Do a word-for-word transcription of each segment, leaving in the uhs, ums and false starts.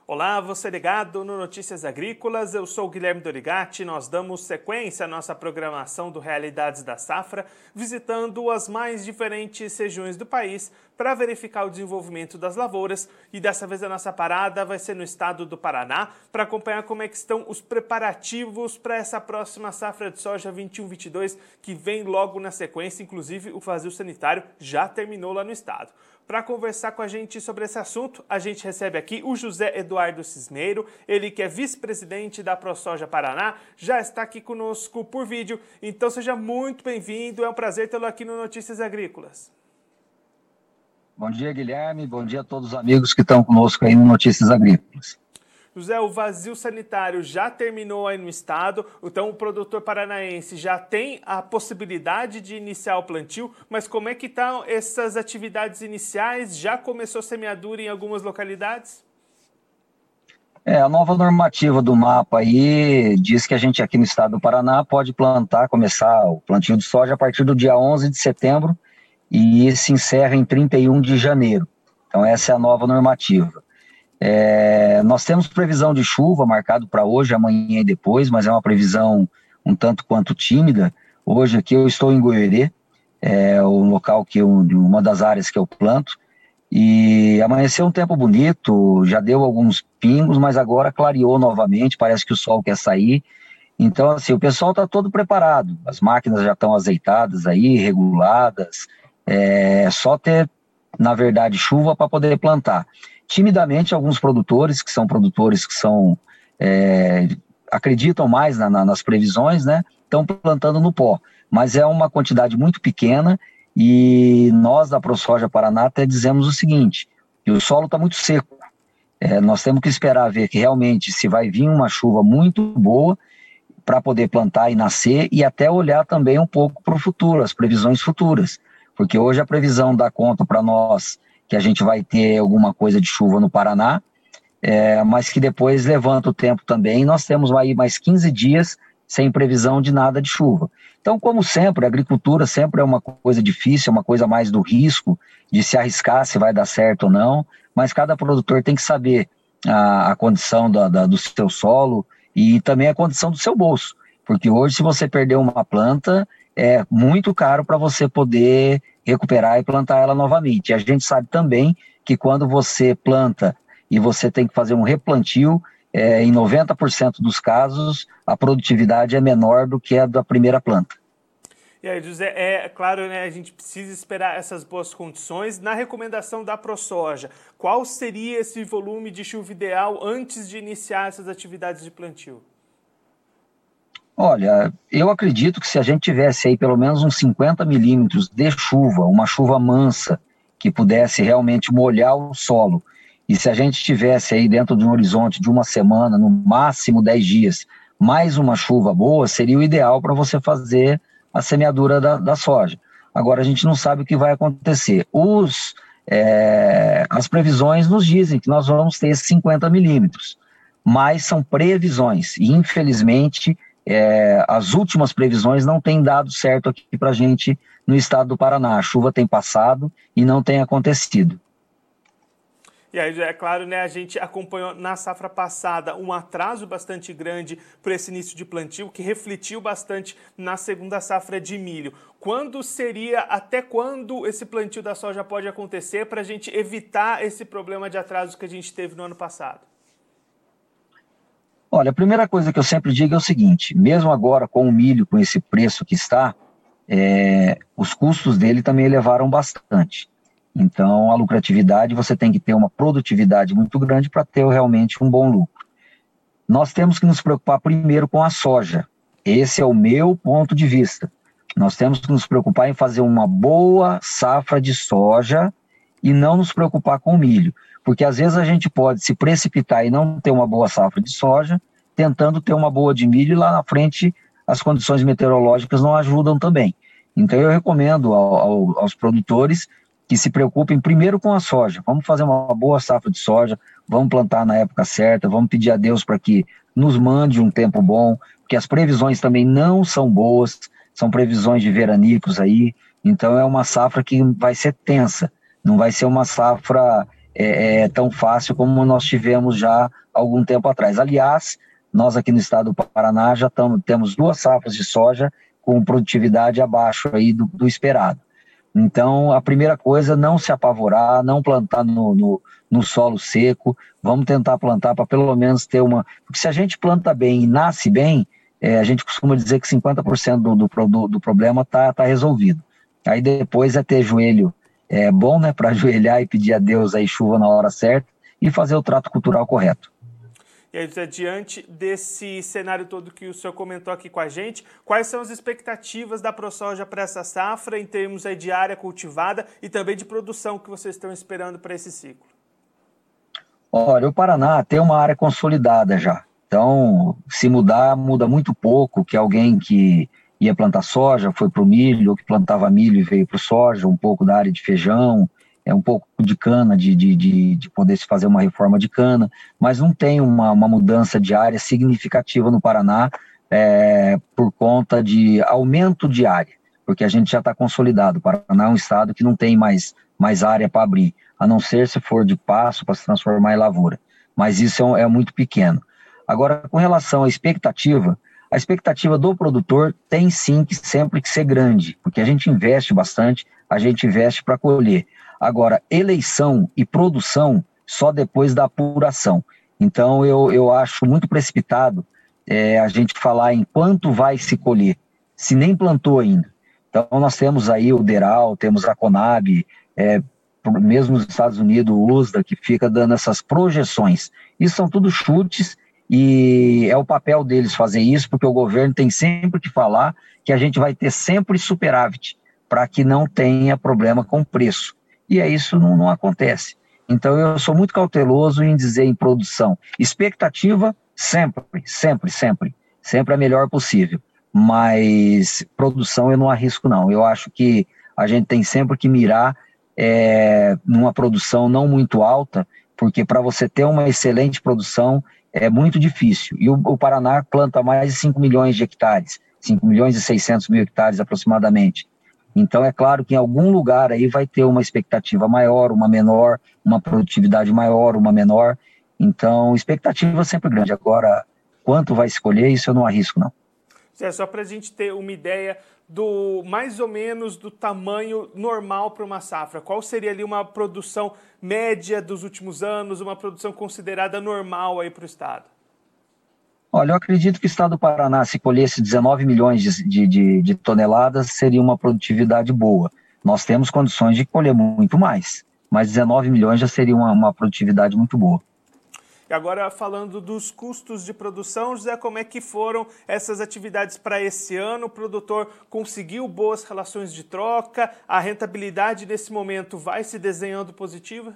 Olá, você ligado no Notícias Agrícolas, eu sou o Guilherme Dorigatti. Nós damos sequência à nossa programação do Realidades da Safra, visitando as mais diferentes regiões do país para verificar o desenvolvimento das lavouras, e dessa vez a nossa parada vai ser no estado do Paraná para acompanhar como é que estão os preparativos para essa próxima safra de soja vinte e um vinte e dois, que vem logo na sequência. Inclusive o vazio sanitário já terminou lá no estado. Para conversar com a gente sobre esse assunto, a gente recebe aqui o José Eduardo Cisneiro, ele que é vice-presidente da ProSoja Paraná, já está aqui conosco por vídeo. Então seja muito bem-vindo, é um prazer tê-lo aqui no Notícias Agrícolas. Bom dia, Guilherme, bom dia a todos os amigos que estão conosco aí no Notícias Agrícolas. José, o vazio sanitário já terminou aí no estado, então o produtor paranaense já tem a possibilidade de iniciar o plantio, mas como é que estão essas atividades iniciais? Já começou semeadura em algumas localidades? É, a nova normativa do mapa aí diz que a gente aqui no estado do Paraná pode plantar, começar o plantio de soja a partir do dia onze de setembro e se encerra em trinta e um de janeiro. Então essa é a nova normativa. É, nós temos previsão de chuva marcado para hoje, amanhã e depois, mas é uma previsão um tanto quanto tímida. Hoje aqui eu estou em Goiorê, é o local que eu, uma das áreas que eu planto, e amanheceu um tempo bonito, já deu alguns pingos, mas agora clareou novamente, parece que o sol quer sair. Então assim, o pessoal está todo preparado, as máquinas já estão azeitadas aí, reguladas, é só ter, na verdade, chuva para poder plantar. Timidamente, alguns produtores, que são produtores que são, é, acreditam mais na, na, nas previsões, né, estão plantando no pó, mas é uma quantidade muito pequena, e nós da ProSoja Paraná até dizemos o seguinte, que o solo está muito seco, é, nós temos que esperar ver que realmente se vai vir uma chuva muito boa para poder plantar e nascer, e até olhar também um pouco para o futuro, as previsões futuras, porque hoje a previsão dá conta para nós que a gente vai ter alguma coisa de chuva no Paraná, é, mas que depois levanta o tempo também, nós temos aí mais quinze dias sem previsão de nada de chuva. Então, como sempre, a agricultura sempre é uma coisa difícil, é uma coisa mais do risco, de se arriscar se vai dar certo ou não, mas cada produtor tem que saber a, a condição da, da, do seu solo e também a condição do seu bolso, porque hoje se você perder uma planta, é muito caro para você poder recuperar e plantar ela novamente. E a gente sabe também que quando você planta e você tem que fazer um replantio, é, em noventa por cento dos casos, a produtividade é menor do que a da primeira planta. E aí, José, é claro, né, a gente precisa esperar essas boas condições. Na recomendação da ProSoja, qual seria esse volume de chuva ideal antes de iniciar essas atividades de plantio? Olha, eu acredito que se a gente tivesse aí pelo menos uns cinquenta milímetros de chuva, uma chuva mansa, que pudesse realmente molhar o solo, e se a gente tivesse aí dentro de um horizonte de uma semana, no máximo dez dias, mais uma chuva boa, seria o ideal para você fazer a semeadura da, da soja. Agora a gente não sabe o que vai acontecer. Os, é, as previsões nos dizem que nós vamos ter esses cinquenta milímetros, mas são previsões, e infelizmente É, as últimas previsões não têm dado certo aqui para a gente no estado do Paraná. A chuva tem passado e não tem acontecido. E aí, é claro, né, a gente acompanhou na safra passada um atraso bastante grande para esse início de plantio, que refletiu bastante na segunda safra de milho. Quando seria, até quando esse plantio da soja pode acontecer para a gente evitar esse problema de atraso que a gente teve no ano passado? Olha, a primeira coisa que eu sempre digo é o seguinte, mesmo agora com o milho, com esse preço que está, é, os custos dele também elevaram bastante. Então, a lucratividade, você tem que ter uma produtividade muito grande para ter realmente um bom lucro. Nós temos que nos preocupar primeiro com a soja. Esse é o meu ponto de vista. Nós temos que nos preocupar em fazer uma boa safra de soja e não nos preocupar com o milho. Porque às vezes a gente pode se precipitar e não ter uma boa safra de soja, tentando ter uma boa de milho, e lá na frente as condições meteorológicas não ajudam também. Então eu recomendo ao, ao, aos produtores que se preocupem primeiro com a soja. Vamos fazer uma boa safra de soja, vamos plantar na época certa, vamos pedir a Deus para que nos mande um tempo bom, porque as previsões também não são boas, são previsões de veranicos aí, então é uma safra que vai ser tensa, não vai ser uma safra é, é tão fácil como nós tivemos já há algum tempo atrás. Aliás, nós aqui no estado do Paraná já tamo, temos duas safras de soja com produtividade abaixo aí do, do esperado. Então, a primeira coisa, não se apavorar, não plantar no, no, no solo seco, vamos tentar plantar para pelo menos ter uma... Porque se a gente planta bem e nasce bem, é, a gente costuma dizer que cinquenta por cento do, do, do, do problema está tá resolvido. Aí depois é ter joelho é, bom, né, para ajoelhar e pedir a Deus aí chuva na hora certa e fazer o trato cultural correto. E aí, José, diante desse cenário todo que o senhor comentou aqui com a gente, quais são as expectativas da ProSoja para essa safra em termos aí de área cultivada e também de produção que vocês estão esperando para esse ciclo? Olha, o Paraná tem uma área consolidada já. Então, se mudar, muda muito pouco, que alguém que ia plantar soja foi para o milho, ou que plantava milho e veio para o soja, um pouco da área de feijão, é um pouco de cana, de, de, de, de poder se fazer uma reforma de cana, mas não tem uma, uma mudança de área significativa no Paraná é, por conta de aumento de área, porque a gente já está consolidado. O Paraná é um estado que não tem mais, mais área para abrir, a não ser se for de pasto para se transformar em lavoura, mas isso é, é muito pequeno. Agora, com relação à expectativa, a expectativa do produtor tem sim que sempre que ser grande, porque a gente investe bastante, a gente investe para colher. Agora, eleição e produção só depois da apuração. Então, eu, eu acho muito precipitado é, a gente falar em quanto vai se colher, se nem plantou ainda. Então, nós temos aí o DERAL, temos a Conab, é, mesmo nos Estados Unidos, o U S D A, que fica dando essas projeções. Isso são tudo chutes e é o papel deles fazer isso, porque o governo tem sempre que falar que a gente vai ter sempre superávit, para que não tenha problema com o preço. E é isso não, não acontece. Então eu sou muito cauteloso em dizer em produção. Expectativa, sempre, sempre, sempre. Sempre a melhor possível. Mas produção eu não arrisco não. Eu acho que a gente tem sempre que mirar é, numa produção não muito alta, porque para você ter uma excelente produção é muito difícil. E o, o Paraná planta mais de cinco milhões de hectares, cinco milhões e seiscentos mil hectares aproximadamente. Então, é claro que em algum lugar aí vai ter uma expectativa maior, uma menor, uma produtividade maior, uma menor. Então, expectativa sempre grande. Agora, quanto vai escolher, isso eu não arrisco, não. É só para a gente ter uma ideia do mais ou menos do tamanho normal para uma safra. Qual seria ali uma produção média dos últimos anos, uma produção considerada normal aí para o estado? Olha, eu acredito que o estado do Paraná, se colhesse dezenove milhões de, de, de toneladas, seria uma produtividade boa. Nós temos condições de colher muito mais, mas dezenove milhões já seria uma, uma produtividade muito boa. E agora, falando dos custos de produção, José, como é que foram essas atividades para esse ano? O produtor conseguiu boas relações de troca? A rentabilidade nesse momento vai se desenhando positiva?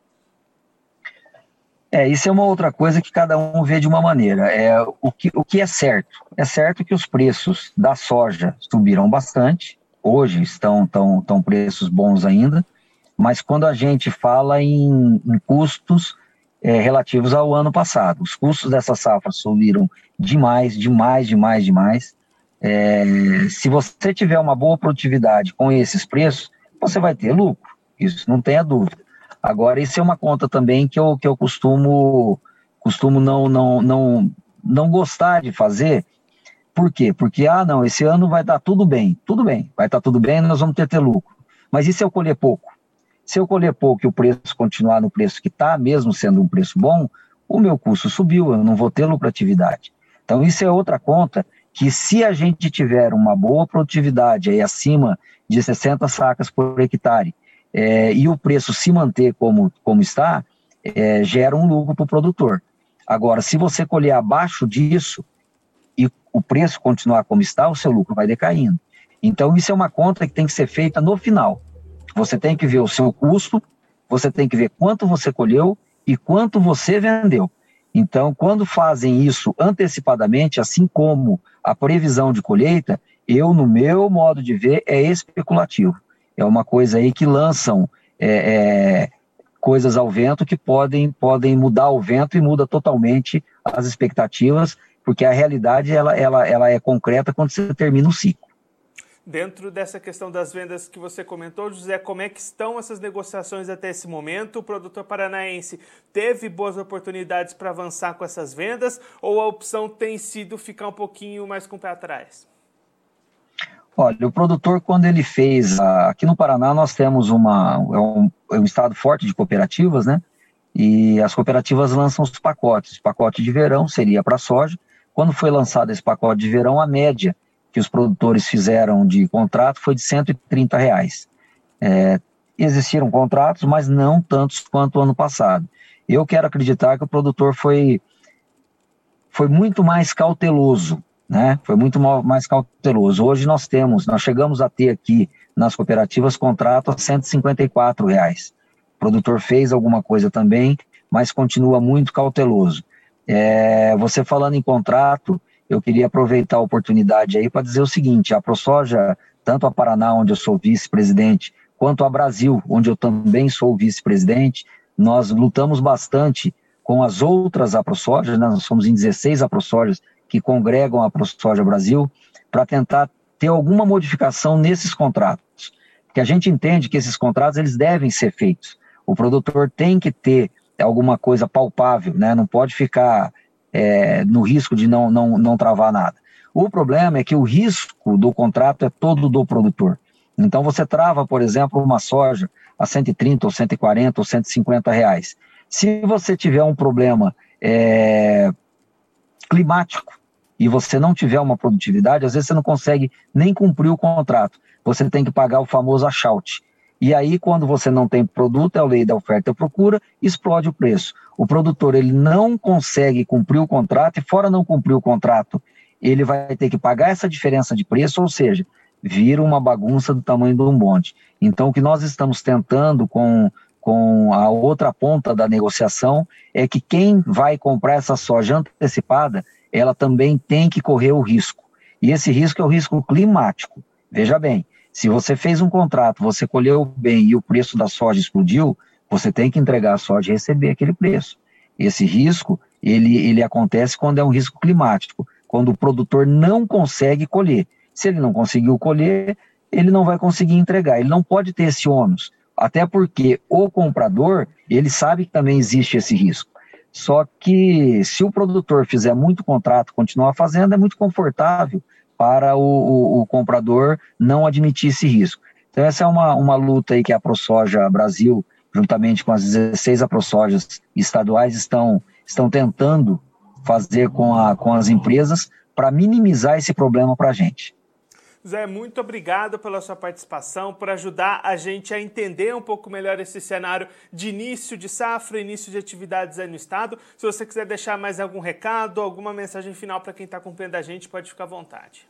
É, isso é uma outra coisa que cada um vê de uma maneira. É, o, que, o que é certo? É certo que os preços da soja subiram bastante, hoje estão tão, tão preços bons ainda, mas quando a gente fala em, em custos é, relativos ao ano passado, os custos dessa safra subiram demais, demais, demais, demais. É, se você tiver uma boa produtividade com esses preços, você vai ter lucro, isso não tenha dúvida. Agora, isso é uma conta também que eu, que eu costumo, costumo não, não, não, não gostar de fazer. Por quê? Porque, ah, não, esse ano vai dar tudo bem. Tudo bem, vai estar tudo bem, nós vamos ter, ter lucro. Mas e se eu colher pouco? Se eu colher pouco e o preço continuar no preço que está, mesmo sendo um preço bom, o meu custo subiu, eu não vou ter lucratividade. Então, isso é outra conta que, se a gente tiver uma boa produtividade aí acima de sessenta sacas por hectare, É, e o preço se manter como, como está, é, gera um lucro para o produtor. Agora, se você colher abaixo disso e o preço continuar como está, o seu lucro vai decaindo. Então, isso é uma conta que tem que ser feita no final. Você tem que ver o seu custo, você tem que ver quanto você colheu e quanto você vendeu. Então, quando fazem isso antecipadamente, assim como a previsão de colheita, eu, no meu modo de ver, é especulativo. É uma coisa aí que lançam é, é, coisas ao vento que podem, podem mudar o vento e muda totalmente as expectativas, porque a realidade ela, ela, ela é concreta quando você termina o ciclo. Dentro dessa questão das vendas que você comentou, José, como é que estão essas negociações até esse momento? O produtor paranaense teve boas oportunidades para avançar com essas vendas ou a opção tem sido ficar um pouquinho mais com o pé atrás? Olha, o produtor, quando ele fez, aqui no Paraná nós temos uma, é um, é um estado forte de cooperativas, né? E as cooperativas lançam os pacotes. O pacote de verão seria para soja. Quando foi lançado esse pacote de verão, a média que os produtores fizeram de contrato foi de cento e trinta reais. É, existiram contratos, mas não tantos quanto o ano passado. Eu quero acreditar que o produtor foi, foi muito mais cauteloso, né? Foi muito mais cauteloso. Hoje nós temos, nós chegamos a ter aqui nas cooperativas contrato a cento e cinquenta e quatro reais. O produtor fez alguma coisa também, mas continua muito cauteloso. É, você falando em contrato, eu queria aproveitar a oportunidade aí para dizer o seguinte: a ProSoja, tanto a Paraná, onde eu sou vice-presidente, quanto a Brasil, onde eu também sou vice-presidente, nós lutamos bastante com as outras AproSojas, né? Nós somos em dezesseis AproSojas que congregam a ProSoja Brasil, para tentar ter alguma modificação nesses contratos. Porque a gente entende que esses contratos eles devem ser feitos. O produtor tem que ter alguma coisa palpável, né? Não pode ficar é, no risco de não, não, não travar nada. O problema é que o risco do contrato é todo do produtor. Então você trava, por exemplo, uma soja a cento e trinta, ou cento e quarenta, ou cento e cinquenta reais. Se você tiver um problema é, climático e você não tiver uma produtividade, às vezes você não consegue nem cumprir o contrato. Você tem que pagar o famoso achaute. E aí, quando você não tem produto, é a lei da oferta e procura, explode o preço. O produtor ele não consegue cumprir o contrato, e fora não cumprir o contrato, ele vai ter que pagar essa diferença de preço, ou seja, vira uma bagunça do tamanho de um bonde. Então, o que nós estamos tentando com, com a outra ponta da negociação é que quem vai comprar essa soja antecipada, ela também tem que correr o risco. E esse risco é o risco climático. Veja bem, se você fez um contrato, você colheu bem e o preço da soja explodiu, você tem que entregar a soja e receber aquele preço. Esse risco, ele, ele acontece quando é um risco climático, quando o produtor não consegue colher. Se ele não conseguiu colher, ele não vai conseguir entregar, ele não pode ter esse ônus, até porque o comprador, ele sabe que também existe esse risco. Só que se o produtor fizer muito contrato, continuar fazendo, é muito confortável para o, o, o comprador não admitir esse risco. Então essa é uma, uma luta aí que a ProSoja Brasil, juntamente com as dezesseis AproSojas estaduais, estão, estão tentando fazer com, a, com as empresas para minimizar esse problema para a gente. Zé, muito obrigado pela sua participação, por ajudar a gente a entender um pouco melhor esse cenário de início de safra, início de atividades aí no estado. Se você quiser deixar mais algum recado, alguma mensagem final para quem está acompanhando a gente, pode ficar à vontade.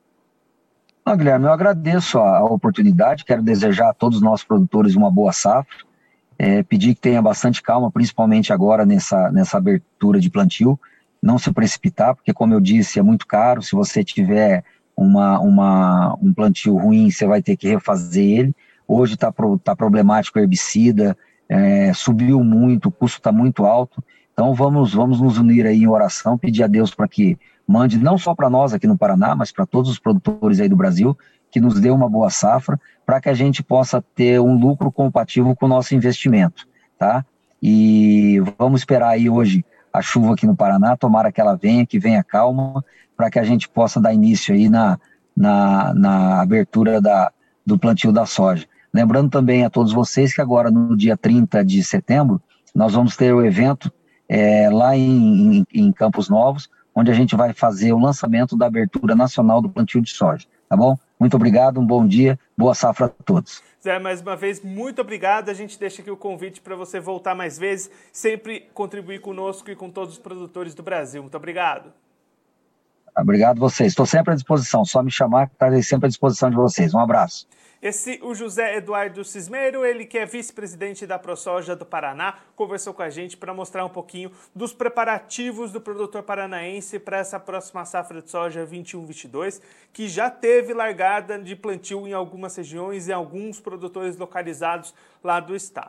Não, Guilherme, eu agradeço a, a oportunidade, quero desejar a todos os nossos produtores uma boa safra, é, pedir que tenha bastante calma, principalmente agora nessa, nessa abertura de plantio, não se precipitar, porque como eu disse, é muito caro. Se você tiver Uma, uma, um plantio ruim, você vai ter que refazer ele. Hoje está pro, tá problemático o herbicida, é, subiu muito, o custo está muito alto. Então vamos, vamos nos unir aí em oração, pedir a Deus para que mande, não só para nós aqui no Paraná, mas para todos os produtores aí do Brasil, que nos dê uma boa safra, para que a gente possa ter um lucro compatível com o nosso investimento, tá? E vamos esperar aí hoje a chuva aqui no Paraná, tomara que ela venha, que venha calma, para que a gente possa dar início aí na, na, na abertura da, do plantio da soja. Lembrando também a todos vocês que agora no dia trinta de setembro, nós vamos ter o evento é, lá em, em, em Campos Novos, onde a gente vai fazer o lançamento da abertura nacional do plantio de soja, tá bom? Muito obrigado, um bom dia, boa safra a todos. Zé, mais uma vez, muito obrigado. A gente deixa aqui o convite para você voltar mais vezes, sempre contribuir conosco e com todos os produtores do Brasil. Muito obrigado. Obrigado a vocês. Estou sempre à disposição. Só me chamar que estarei sempre à disposição de vocês. Um abraço. Esse, o José Eduardo Cismeiro, ele que é vice-presidente da ProSoja do Paraná, conversou com a gente para mostrar um pouquinho dos preparativos do produtor paranaense para essa próxima safra de soja vinte e um vinte e dois, que já teve largada de plantio em algumas regiões e alguns produtores localizados lá do estado.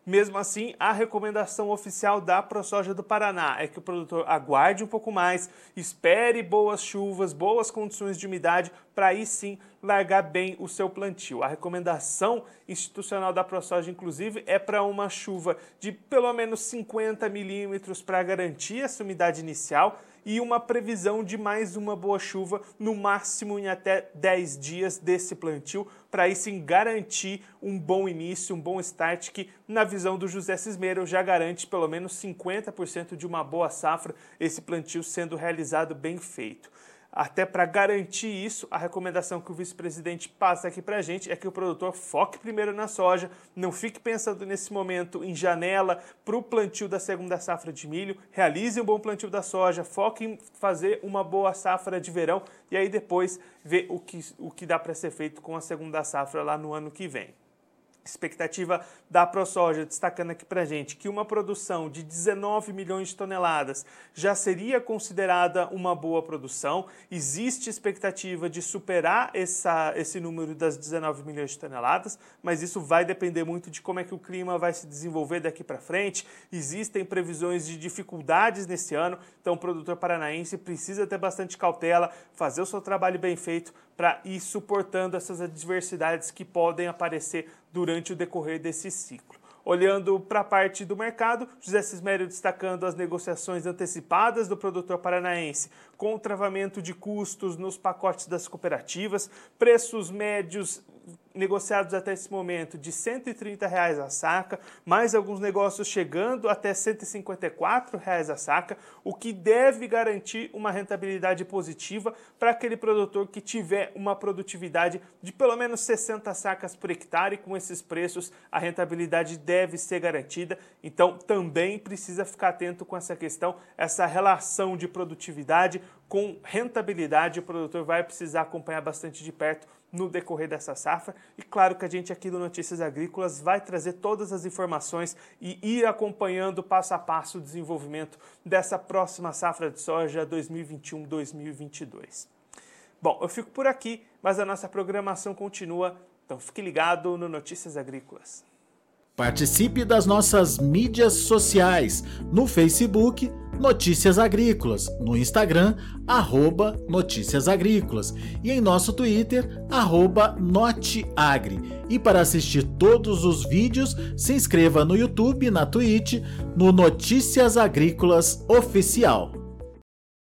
Mesmo assim, a recomendação oficial da ProSoja do Paraná é que o produtor aguarde um pouco mais, espere boas chuvas, boas condições de umidade, para aí sim largar bem o seu plantio. A recomendação institucional da ProSoja, inclusive, é para uma chuva de pelo menos cinquenta milímetros para garantir essa umidade inicial e uma previsão de mais uma boa chuva, no máximo em até dez dias desse plantio, para aí sim garantir um bom início, um bom start, que na visão do José Cismeiro já garante pelo menos cinquenta por cento de uma boa safra, esse plantio sendo realizado bem feito. Até para garantir isso, a recomendação que o vice-presidente passa aqui para a gente é que o produtor foque primeiro na soja, não fique pensando nesse momento em janela para o plantio da segunda safra de milho, realize um bom plantio da soja, foque em fazer uma boa safra de verão e aí depois ver o que, o que dá para ser feito com a segunda safra lá no ano que vem. Expectativa da ProSoja, destacando aqui para a gente que uma produção de dezenove milhões de toneladas já seria considerada uma boa produção. Existe expectativa de superar essa, esse número das dezenove milhões de toneladas, mas isso vai depender muito de como é que o clima vai se desenvolver daqui para frente. Existem previsões de dificuldades nesse ano, então o produtor paranaense precisa ter bastante cautela, fazer o seu trabalho bem feito para ir suportando essas adversidades que podem aparecer durante o decorrer desse ciclo. Olhando para a parte do mercado, José Cismeiro destacando as negociações antecipadas do produtor paranaense com o travamento de custos nos pacotes das cooperativas, preços médios negociados até esse momento de cento e trinta reais a saca, mais alguns negócios chegando até cento e cinquenta e quatro reais a saca, o que deve garantir uma rentabilidade positiva para aquele produtor que tiver uma produtividade de pelo menos sessenta sacas por hectare. Com esses preços, a rentabilidade deve ser garantida, então também precisa ficar atento com essa questão, essa relação de produtividade com rentabilidade. O produtor vai precisar acompanhar bastante de perto no decorrer dessa safra. E claro que a gente aqui do Notícias Agrícolas vai trazer todas as informações e ir acompanhando passo a passo o desenvolvimento dessa próxima safra de soja dois mil e vinte e um, dois mil e vinte e dois. Bom, eu fico por aqui, mas a nossa programação continua, então fique ligado no Notícias Agrícolas. Participe das nossas mídias sociais, no Facebook, Notícias Agrícolas, no Instagram, arroba Notícias Agrícolas e em nosso Twitter, arroba Noteagri. E para assistir todos os vídeos, se inscreva no YouTube, na Twitch, no Notícias Agrícolas Oficial.